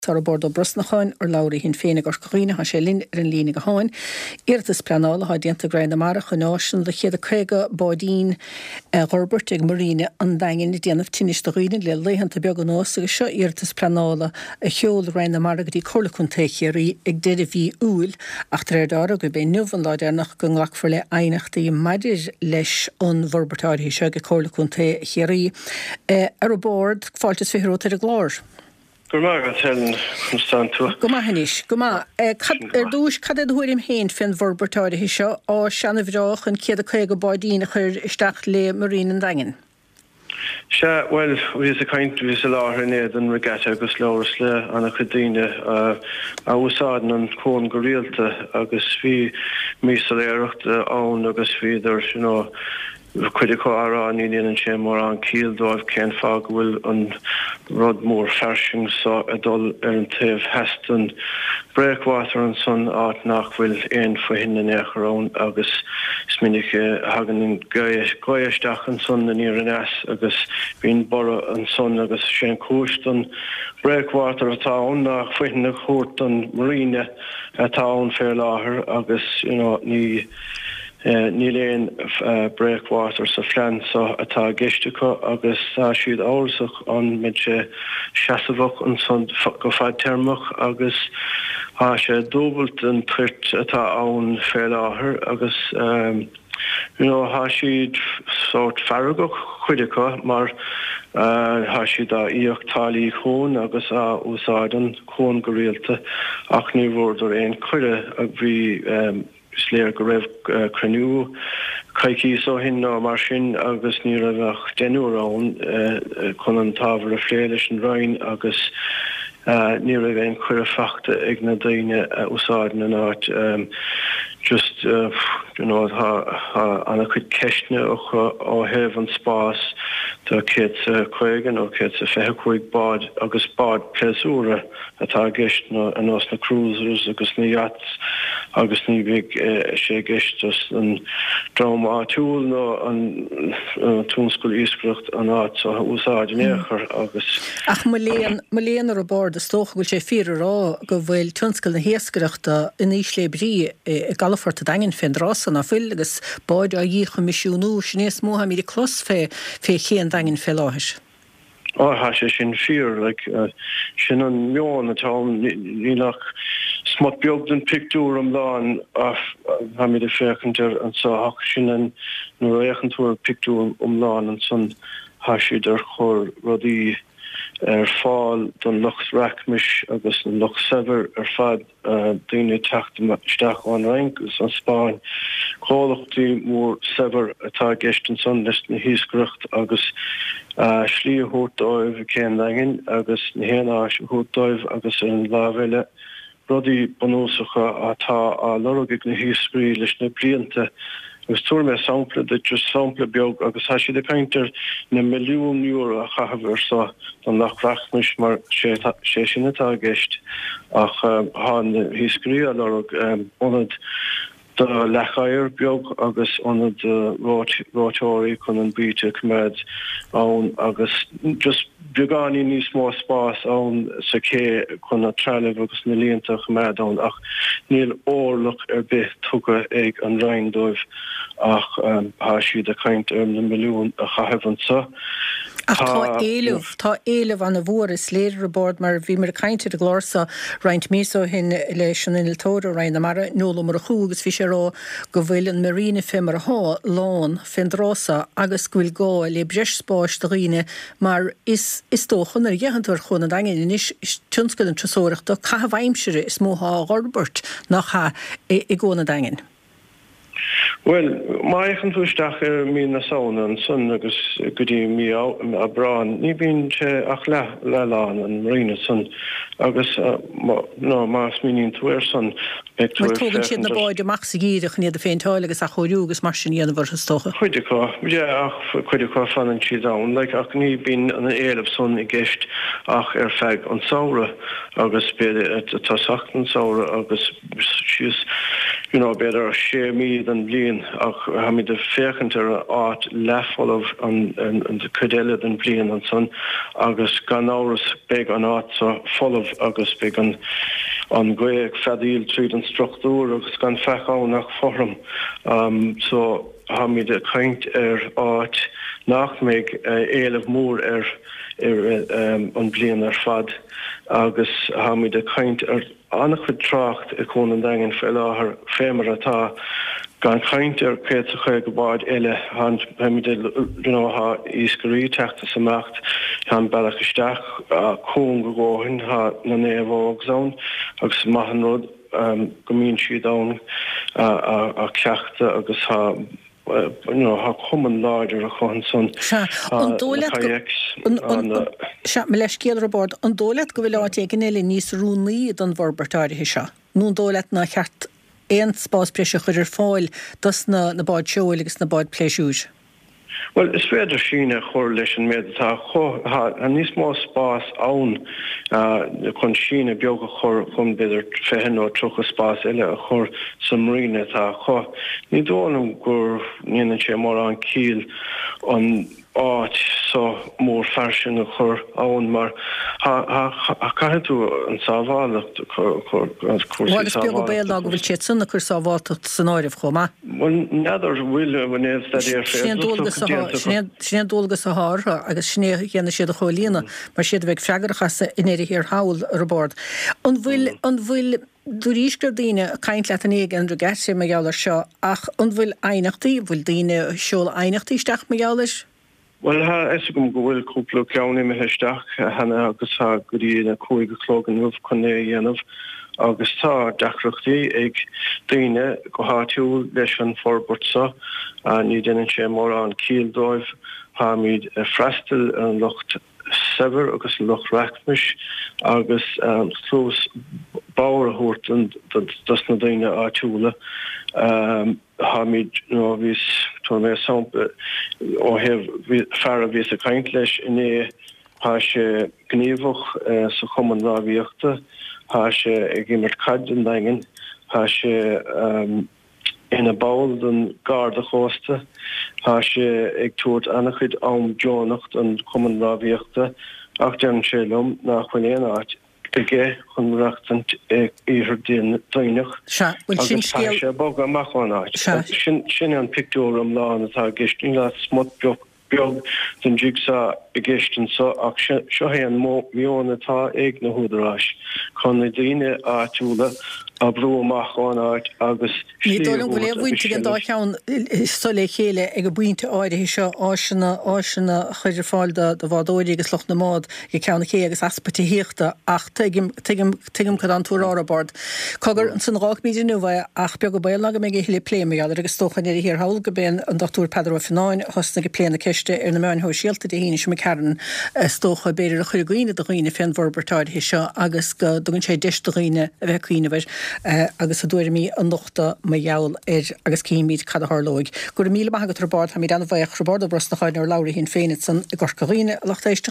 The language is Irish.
Tar bordo brusnachain Laura hín féinnig ar chuoine ha sé linn ar an línig a háin. Iirtas planála ha dianta grain amara chunáisian le chéad a chéige bádín Robert ag Marine an daingin déanamh tinis do riine le leihananta beag an nás agus seo iirtas planála a cheol rein amara go dtí corlacún téichéirí ag deidir bhí úil ach trédára go bé nuhan láidirnach go nghlach for le einachtaí maidir leis an Vorbertáirí seo go corlacún téichéirí. Ar a bord fáiltas fihirótar a glár. Gurmaga tellen constantu. Goma hanis, goma. Dúis cad thuirim héin fin Vorbertáirí seo á seanna bhreach an céad a chéige bádín a chur isteach le Marine an daingin. Well, we is a kind of a láthar néad an regatta agus leabhras le anna chudaine a úsáideann an cón go rialta agus bhí mísal éireachta ann agus bhí idir chuide árán íon an sé mór an cíaldóibh cén fág bhfuil an rud mór farsing sa a dul ar an taobh heastan breakwater an son áit nach bhfuil éon faoin na néacharán agus sminnig hagan an gaiisteach an son na níor an as agus bhíon bara an son agus sé cúist an breakwater atá an nach faoin na chót an Marine atá an fér láthair agus ní léon breakwater sa flean so atá geistecha agus siad áirsach an mid sé seasamhach an son go fáid termach agus sé dóbalt an trirt atá ann fér láthair agus há siad sort faragach chuidecha mar há siad a íochtálaí chón agus a úsáideann chón go rialta ach ní bhórdar éon chuide a bhí sléir go raibh crenú caiicí so hin ná mar sin agus ní raibh denúrán chun an tábhar a phléir leis an Rhein agus ní raibh éon chuir fachta ag na daoine úsáideann an áit just anna chuid ceisne ó heh an spás tá céad chuigan ó céad sa feitheach chuig bád agus bád pleasúra atá gceist an os na cruisers agus na yachts agus ní bhíh sé gceist an drama túil nó an túnscoil íoscaireacht an áit so úsáideann éachar agus. Ach léan ar a bord is tócha bhfuil sé fíorrá go bhfuil túnscoil na héascaireachta in íslé brí i galafort a daingin fin rásan a fuil agus báid a dhícha misisiúnú snéas móha míí clos fé chéan daingin fé láthis. Ha sé sin fear sin an meán atá ní nach smot beag den picú am láin ha mí de féchanir an sa sin an nó échantúir picú láin an san ha siad ar chóir rodí fáil don Loch Rachmis agus an Loch Sever ar fad daoine teachtasteach an Reingus an Spáin. Chálachtaí mór Sever atá gceist an son leis na híoscaireacht agus slí thuairdáibh céan daingin agus na héanás thuairdáibh agus an lábhéile rodí bonósacha atá a lorgaigh na híoscairí leis na blianta agus túir me sampla de just sampla beag agus ha siad a caintear na milliún euro a chahabhar sa don Loch Rachmis mar sé sin atá gceist ach há na híoscairí a lorg onad de lechair beag agus onad ráiteoirí chun an bíte cumad ann agus just beagání níos mó spás ann sa cé chun a trealamh agus na líonta cumad ann ach níl órlach ar bith tuga ag an Rhein dóibh ach há siad a caint ar na milliún a chahabhann sa. Ach tá éileh an a bhór is léidir a bord mar bhí mar caiinte a glársa roiint míso hin leis an iniltóra rein mar nóla mar a chuúgus fi sé rá go bhfuil an Marine fé mar a há lán findrása agus gúil gá le breis spáis do riine mar is tóchan ar dhéhantar chun a daingin is tionscail an trasóireachta cha bhaimsere is móthá Robert nach ha i gcóna daingin. Well, maichan túisteach ar mí na saona an son agus go dtí mí a brán, ní bíonn sé ach le lán an Marine son agus más mííonn tú ar son. Tógann siad na báid amach sa gíireach níad a féintáil agus a choirúgus mar sin dhéanamh ar tócha. Chuideá, chuideá fanan siad ann, ach ní bíonn an éileh son i gceist ach ar feadh an saora agus beidir tá sacht an saora agus sios better sé míad an blian ach ha mi de féchantar áit lefolah an de cudéile den blian an son agus gan áras beg an áit so folah agus beg an gweig fedíl tríd an struchtúr agus gan fechaun nach form so ha mi de kaint áit nach meig éileh mór an blian fad agus ha mi de kaint annach chud tracht kon an dagen fel láhar fémer atá gan kaint pe chu gobáid eile han mi ha ísgurí teachta samacht han bellachsteach kon gogohin ha na néhógzón agus mahanrod gomín si da a ceachta agus ha common láidir a chuan son me leis céad bord an dólet go bhfuil áit ag eile níos rúnaí an bhorbertáirithe se. Nún dólet na cheart éon spás préise chuidir fáil dus na báid seoil agus na báid pléisiúr. Well, is féidir sína chur leis an méid an níos má spás ann chun sína beaga chur chun beidir féhin ó trocha spás eile a chur samríne tá cho. Ní dónam gur níana sé mar an cíl an áit so mór fersin a chur ann mar caiú an sábhálacht Bhil is beag go béal go bhfuil sé sanna chur sábháilteach san áirimh chomá? Well, neidir bhfuil bhfuil Sné dólagus a hár agus sné chéanna siad a cholína mar siad bheith freagarchasa in éidir hir hawl ar bord. An bhfuil dúrísgur daine caiint le an éige an drogé sé me geallar seo ach an bhfuil einachtaí bhfuil daine seol einachtaí isteach me geallar? Well ha gom gohfuil cúpla ceanna me heisteach hena agus ha goí na cóige chlógan nuh chuné dhéanamh agus tá dacrochtaí ag daine go háitiúil leis an forbutsa a ní déanann sé mór an cíaldóibh ha míad freistal an lucht sever agus lucht reachmis agus clós báir a thuirt dus na daine áitiúla ha míad vís mé sampa ó heh fear a vís a kaint leis iné ha sé gníomhach sa chuman rábhíochta ha sé ag gimmert cad an daingen ha sé ina báil den garda chósta ha sé ag tuairt annachchuid am Jonacht an chuman rábhíochta ach dean sé lom nach chuin éon áit ige chun reachtant íhir dainech agus sé bog amachán áit. Sin an picú am láán atá gisting le smut beag den jigsa i gistin so ach seo hé an mion atá ag na húdarráis chun na daine áitiúla a brú amachán áit agus Ní dólam go le bhainte an dá ceann solé chéile ag go buinte áirithe seo áisina chuidir fáilda do bhádóirí agus loch na mád go ceanna ché agus aspatí híochta ach tuigim chud an túrá bord. Cogur an san rách míidir nuha ach beag go bail aga mé hile pléime agus tóchan ir hir hawl go ben an Dr. Pedro Fináin hosna go pléna ceiste ar na meán ho síalta de híine sem cean tócha beidir a chuir goine do riine féin bhorbertáirithe seo agus go dogann sé deis do riine a bheith cuioinehir agus a dúir mí an nochta ma jaall agus cíimiid cad a hálóig. Gur míle maigad trabád ha mí an bhaich trabád a bros na cháin ar Laura hín féinit san i gorcaghine lachtéiste